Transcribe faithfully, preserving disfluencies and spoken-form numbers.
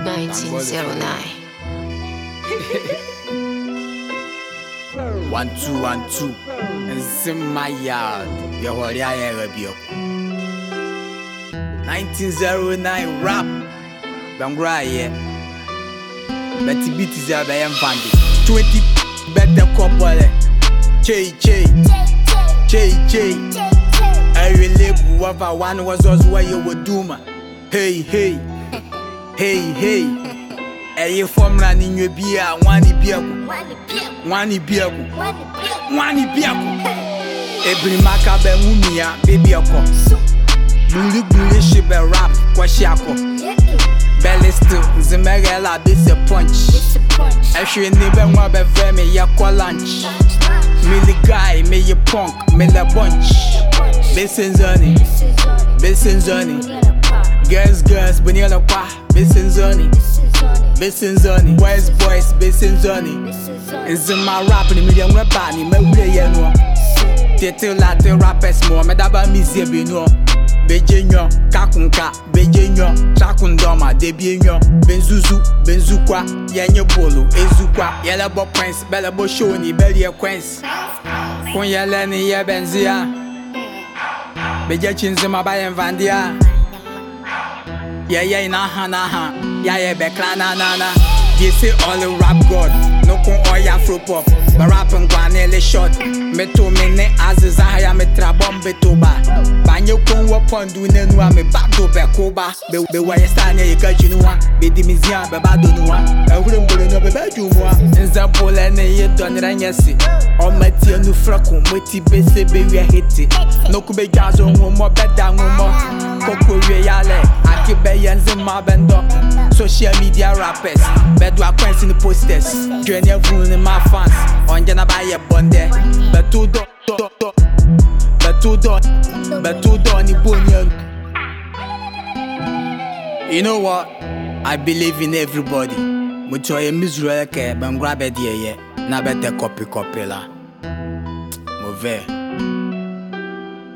nineteen oh nine. One two one two, and it's in my yard. Your worry I ever be up. Nineteen oh nine rap. Bangra yeah. Betty beat is a bayan fandy. Twenty better couple. Che che che che. I relate whatever one was us where you would do man. Hey hey hey hey. Eye formula ni nwe bia wani biaku wani biaku wani biaku ebri maka be humia baby akọ bulu bulu she be rap kwa she akọ belly still zimegela be se punch ehwe ni be nwa be ve me ya kwa lunch me the guy me ye punk me la bunch besenzoni besenzoni girls girls beniela kwa besenzoni Besenzoni, boys boys, Besenzoni. It's in my rap in the medium rap band, my way, you know. Tete latte rappers more, me daba misie bino. Bejenyo, kakunka, bejenyo, chakundoma, debienyo, benzuzu, benzukwa, yenye bolo, ezukwa, yele bo prince, bele bo shoni, bele ye quince. Kun yele ni ye benzia. Beje chinzi mabayen vandia. Yeah, yeah, na ha na ha. Yeah, yeah, be clan na na na. They say all the rap god. No con oil afro pop. But rapping guanele short. Me to me ne aziza haya me tra bombe toba. Banyo kon wapon du ne nuwa me bado be koba. Be be wa yestanya ye kachi nuwa. Be di mizia be bado nuwa. E wure mbole no be bedu mwa. Nza pole ne ye donira nyesi. O meti enu frako mweti bese be we hiti. No kube gazo ngumo beda ngumo. Koko we yale. Akibeyenzi mabendo. Social media rappers. Bedwa coins in the posters. Join everyone in my fans. On jana buy a bonde. Betu do do do. Betu do. Betu do ni bunyan. You know what? I believe in everybody. Mucho ye Israel ke bangra be die ye. Na bete copy copy la. Mauvais.